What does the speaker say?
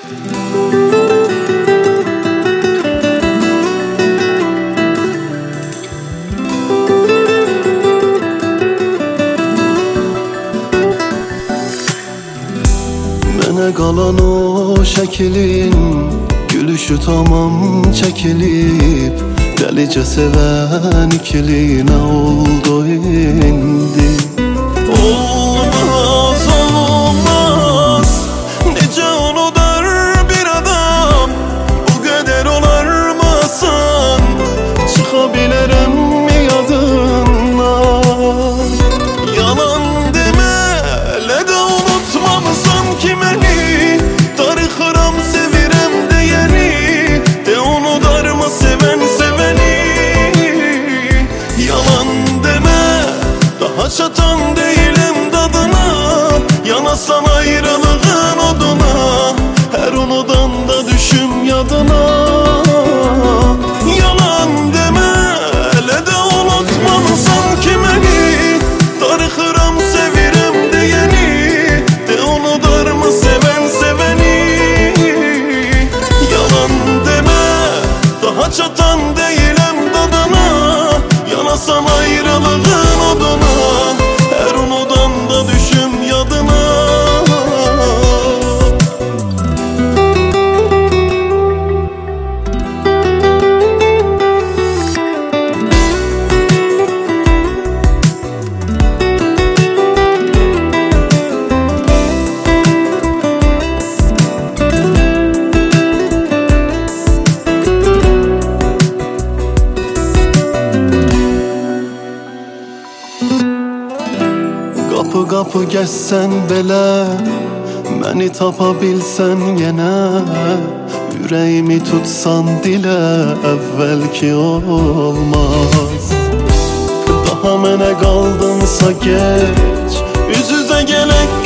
Mənə qalan o şəklin, gülüşü tamam çəkilib, dəlicə sevən ikili nə oldu indi? Olmaz, olmaz, necə unudar bir adam, bu qədər olarmasan, çıxa bilərəm yadından. Yalan demə, elə də unutmamısan ki məni, darıxıram sevirəm deyəni, de unudarma sevən sevəni. Yalan demə, daha çatan deyiləm dadına, yanasan ayrılığın oduna, hər unudanda düşüm yadına. Yalan demə, elə də unutmamısan ki məni, darıxıram sevirəm deyəni, de unudarma sevən sevəni. Yalan demə, daha çatan deyiləm dadına, yanasan ayrılığın oduna, hər unudanda düşüm yadına. Qapı qapı gəzsən belə, məni tapa bilsən yenə, ürəyimi tutsan dilə, əvvəlki olmaz. Daha mənə qaldınsa geç, üz üzə gələk